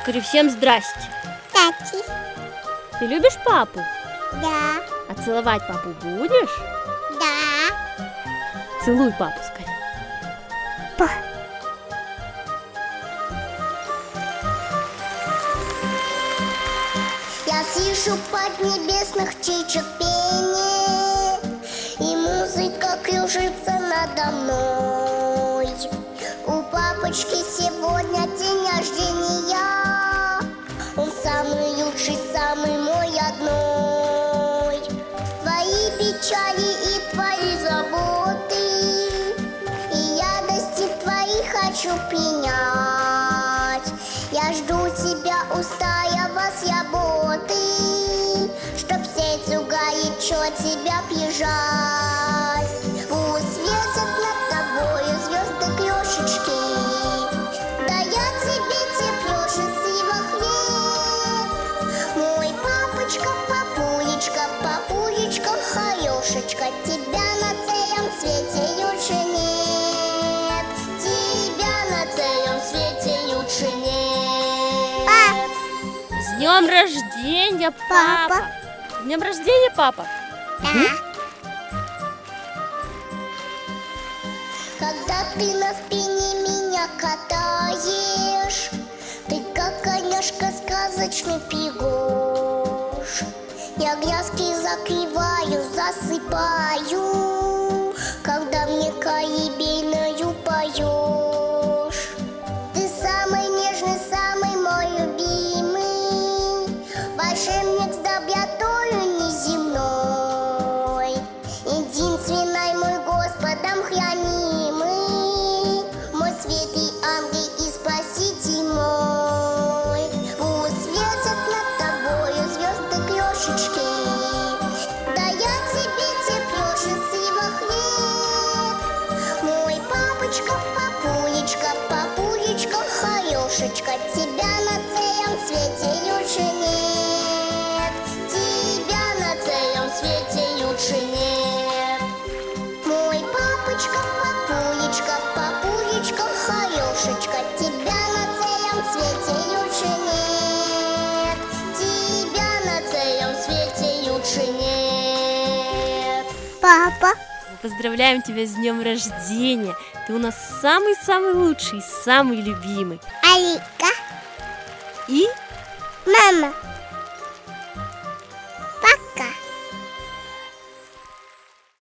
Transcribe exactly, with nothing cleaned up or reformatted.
Скажи всем здрасте. Кстати, Ты любишь папу? да, А целовать папу будешь? да. Целуй папу скорее. Па. Я слышу поднебесных птичек пение, и музыка кружится надо мной. У папочки сегодня день рождения, он самый лучший, самый мой одной. Твои печали и твои заботы, и радости твои хочу принять. Я жду тебя, устраивая с работы, чтоб сердцу горячо тебя прижать. Пусть светят над тобою звезды крошечки, да я тебе тепло счастливых лет. Мой папочка, папулечка, папулечка, хорошечка, тебя на целом свете лучше нет. Тебя на целом свете лучше нет. С днем рождения, папа! Папа. С днем рождения, папа! Да. Когда ты на спине меня катаешь, ты как коняшка сказочный пегош. Я глазки закрываю, засыпаю, когда мне колыбельную поешь. Ты самый нежный, самый мой любимый, волшебник с добротою неземной, единственный мой Господом хранимый, мой святый ангел и спаситель мой. Пусть светят над тобою звезды крошечки, да я тебе тепло счастливых лет. Мой папочка, папулечка, папулечка, хорошечка, тебя на целом свете лучше нет. Тебя на целом свете лучше нет. Мой папочка, папулечка, папулечка, хорошечка, тебя на целом свете лучше нет. Тебя на целом свете лучше нет. Папа. Мы поздравляем тебя с днем рождения! Ты у нас самый-самый лучший, самый любимый. Алика. И Мама.